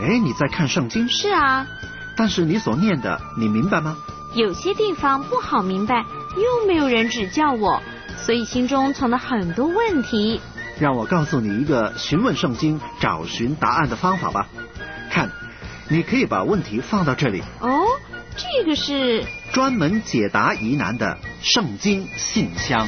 哎，你在看圣经？ 是啊。 但是你所念的，你明白吗？ 有些地方不好明白，又没有人指教我，所以心中存了很多问题。 让我告诉你一个询问圣经、找寻答案的方法吧。看，你可以把问题放到这里。 哦，这个是专门解答疑难的圣经信箱。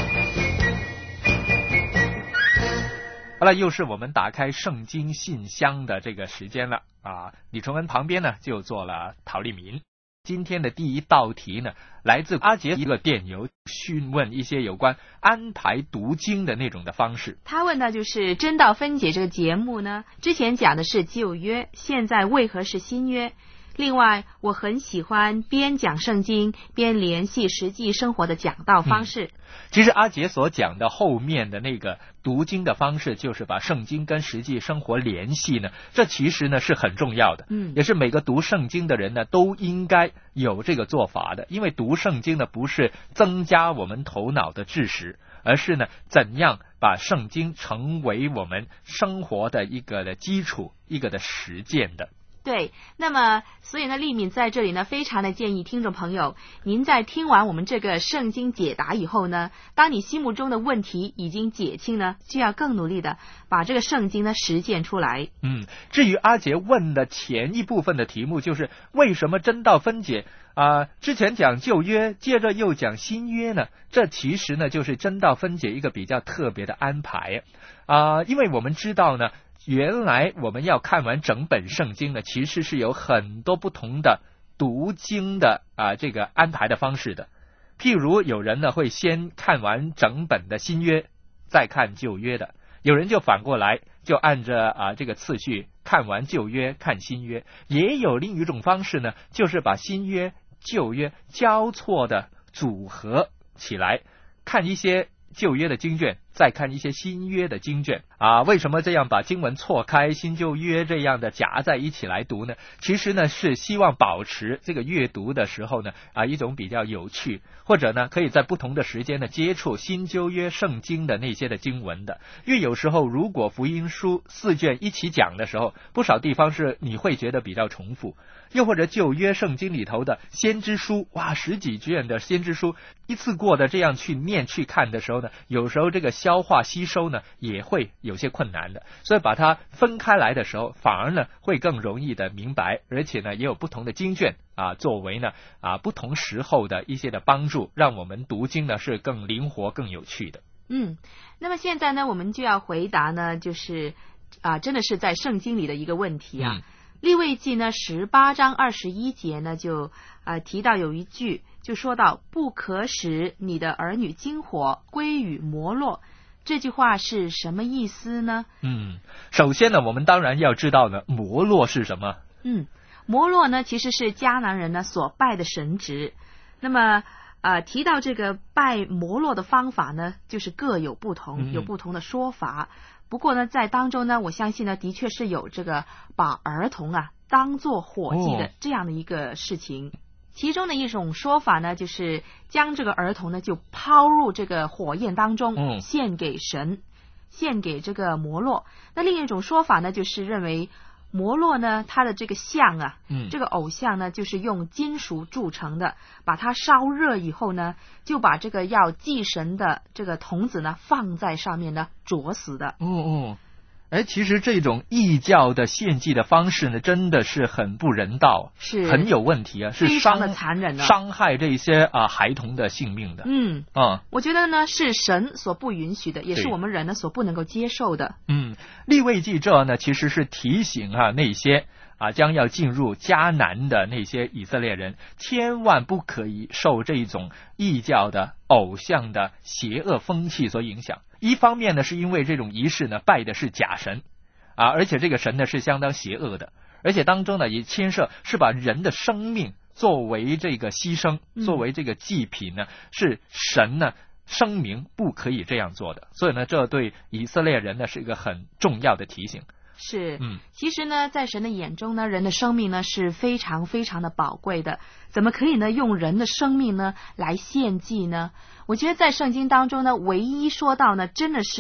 好了，又是我们打开圣经信箱的这个时间了啊！李崇恩旁边呢就坐了陶丽民。今天的第一道题呢，来自阿杰一个电邮，询问一些有关安排读经的那种的方式。 他问的就是真道分解这个节目呢，之前讲的是旧约，现在为何是新约？另外，我很喜欢边讲圣经边联系实际生活的讲道方式。 其实阿杰所讲的后面的那个读经的方式，就是把圣经跟实际生活联系呢，这其实呢是很重要的。也是每个读圣经的人呢都应该有这个做法的，因为读圣经呢不是增加我们头脑的知识，而是呢怎样把圣经成为我们生活的一个的基础，一个的实践的。 对，那么所以呢，丽敏在这里呢，非常的建议听众朋友，您在听完我们这个圣经解答以后呢，当你心目中的问题已经解清呢，就要更努力的把这个圣经呢实践出来。 至于阿杰问的前一部分的题目，就是为什么真道分解之前讲旧约，接着又讲新约呢？这其实呢就是真道分解一个比较特别的安排因为我们知道呢，原来我们要看完整本圣经呢，其实是有很多不同的读经的这个安排的方式的。譬如有人呢会先看完整本的新约，再看旧约的；有人就反过来，就按着这个次序看完旧约看新约。也有另一种方式呢，就是把新约旧约交错的组合起来，看一些旧约的经卷，再看一些新约的经卷为什么这样把经文错开，新旧约这样的夹在一起来读呢？其实呢是希望保持这个阅读的时候呢一种比较有趣，或者呢可以在不同的时间呢接触新旧约圣经的那些的经文的。因为有时候如果福音书4卷一起讲的时候，不少地方是你会觉得比较重复，又或者旧约圣经里头的先知书10几卷的先知书一次过的这样去念去看的时候呢，有时候这个消化吸收呢也会有些困难的，所以把它分开来的时候，反而呢会更容易的明白，而且呢也有不同的经卷作为呢不同时候的一些的帮助，让我们读经呢是更灵活更有趣的。 那么现在呢我们就要回答呢，就是真的是在圣经里的一个问题利未记呢18章21节呢就提到有一句，就说到不可使你的儿女经火归于摩洛，这句话是什么意思呢？ 首先呢我们当然要知道呢摩洛是什么。 摩洛呢其实是迦南人呢所拜的神职。那么提到这个拜摩洛的方法呢，就是各有不同，有不同的说法。不过呢在当中呢，我相信呢的确是有这个把儿童当作火祭的这样的一个事情。其中的一种说法呢，就是将这个儿童呢就抛入这个火焰当中，献给神，献给这个摩洛。那另一种说法呢，就是认为摩洛呢它的这个像这个偶像呢就是用金属铸成的，把它烧热以后呢，就把这个要祭神的这个童子呢放在上面呢灼死的。 其实这种异教的献祭的方式呢，真的是很不人道， 是很有问题是非常的残忍伤害这些孩童的性命的。 我觉得呢是神所不允许的，也是我们人呢所不能够接受的。 利未记这呢其实是提醒那些将要进入迦南的那些以色列人，千万不可以受这种异教的偶像的邪恶风气所影响。一方面呢是因为这种仪式呢拜的是假神而且这个神呢是相当邪恶的，而且当中呢也牵涉是把人的生命作为这个牺牲，作为这个祭品呢，是神呢声明不可以这样做的。所以呢这对以色列人呢是一个很重要的提醒。 其实呢在神的眼中呢，人的生命呢是非常非常的宝贵的，怎么可以呢用人的生命呢来献祭呢？我觉得在圣经当中呢，唯一说到呢真的是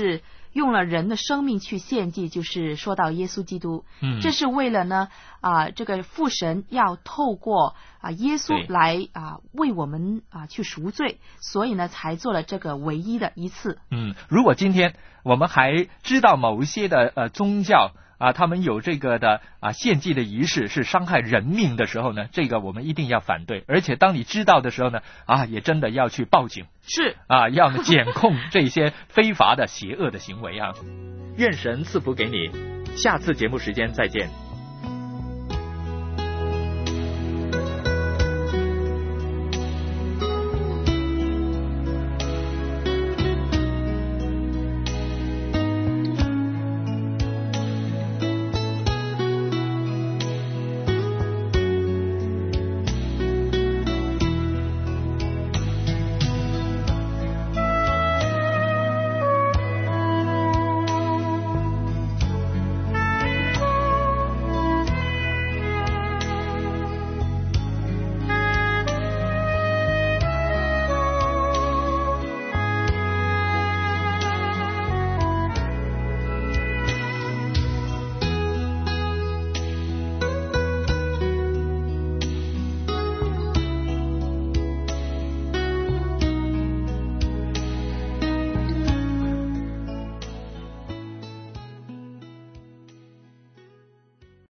用了人的生命去献祭，就是说到耶稣基督。这是为了呢这个父神要透过耶稣来为我们去赎罪，所以呢才做了这个唯一的一次。 如果今天我们还知道某一些的宗教他们有这个的献祭的仪式是伤害人命的时候呢，这个我们一定要反对。而且当你知道的时候呢也真的要去报警， 是要检控这些非法的邪恶的行为愿神赐福给你，下次节目时间再见。